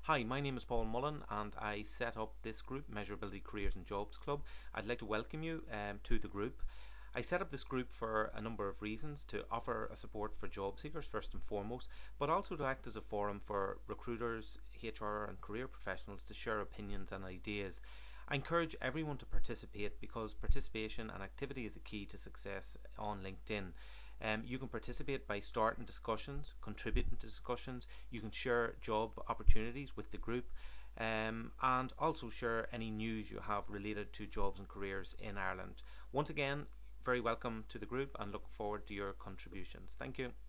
Hi, my name is Paul Mullen and I set up this group, Measurability Careers and Jobs Club. I'd like to welcome you to the group. I set up this group for a number of reasons: to offer a support for job seekers first and foremost, but also to act as a forum for recruiters, HR and career professionals to share opinions and ideas. I encourage everyone to participate because participation and activity is the key to success on LinkedIn. You can participate by starting discussions, contributing to discussions. You can share job opportunities with the group, and also share any news you have related to jobs and careers in Ireland. Once again, very welcome to the group and look forward to your contributions. Thank you.